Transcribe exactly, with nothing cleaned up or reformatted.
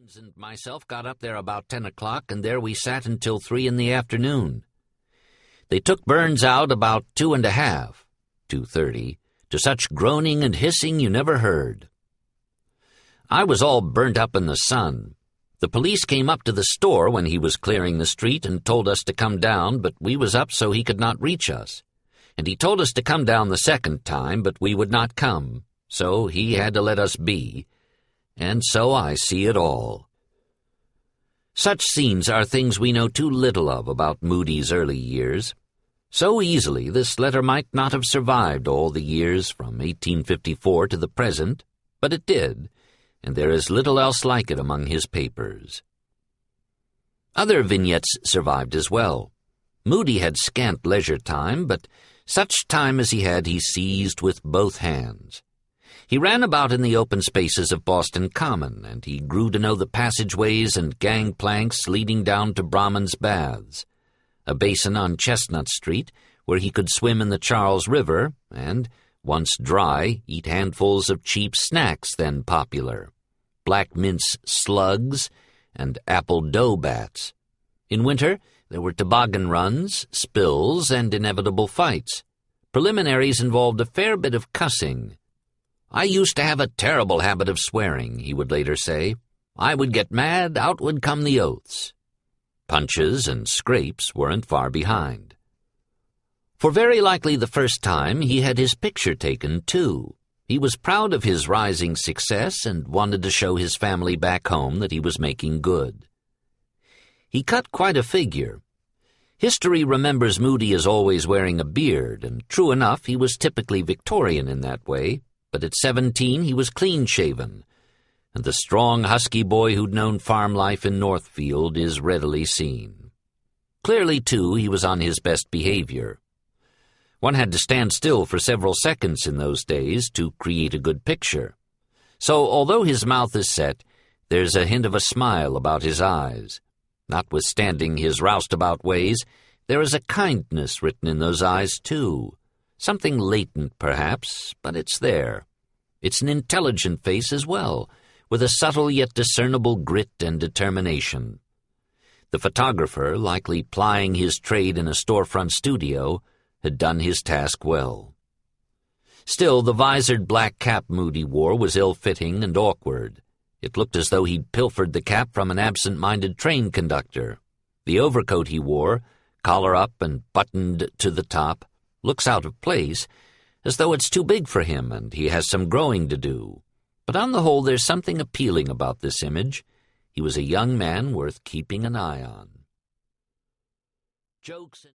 and myself got up there about ten o'clock, and there we sat until three in the afternoon. They took Burns out about two and a half, two thirty, to such groaning and hissing you never heard. I was all burnt up in the sun. The police came up to the store when he was clearing the street and told us to come down, but we was up so he could not reach us. And he told us to come down the second time, but we would not come, so he had to let us be. And so I see it all. Such scenes are things we know too little of about Moody's early years. So easily this letter might not have survived all the years from eighteen fifty-four to the present, but it did, and there is little else like it among his papers. Other vignettes survived as well. Moody had scant leisure time, but such time as he had he seized with both hands. He ran about in the open spaces of Boston Common, and he grew to know the passageways and gangplanks leading down to Brahman's Baths, a basin on Chestnut Street where he could swim in the Charles River and, once dry, eat handfuls of cheap snacks then popular, black mince slugs and apple dough bats. In winter, there were toboggan runs, spills, and inevitable fights. Preliminaries involved a fair bit of cussing. "I used to have a terrible habit of swearing," he would later say. "I would get mad, out would come the oaths." Punches and scrapes weren't far behind. For very likely the first time he had his picture taken, too. He was proud of his rising success and wanted to show his family back home that he was making good. He cut quite a figure. History remembers Moody as always wearing a beard, and true enough, he was typically Victorian in that way. But at seventeen he was clean-shaven, and the strong, husky boy who'd known farm life in Northfield is readily seen. Clearly, too, he was on his best behavior. One had to stand still for several seconds in those days to create a good picture. So, although his mouth is set, there's a hint of a smile about his eyes. Notwithstanding his roustabout ways, there is a kindness written in those eyes, too. Something latent, perhaps, but it's there. It's an intelligent face as well, with a subtle yet discernible grit and determination. The photographer, likely plying his trade in a storefront studio, had done his task well. Still, the visored black cap Moody wore was ill-fitting and awkward. It looked as though he'd pilfered the cap from an absent-minded train conductor. The overcoat he wore, collar up and buttoned to the top, looks out of place, as though it's too big for him and he has some growing to do. But on the whole, there's something appealing about this image. He was a young man worth keeping an eye on. Jokes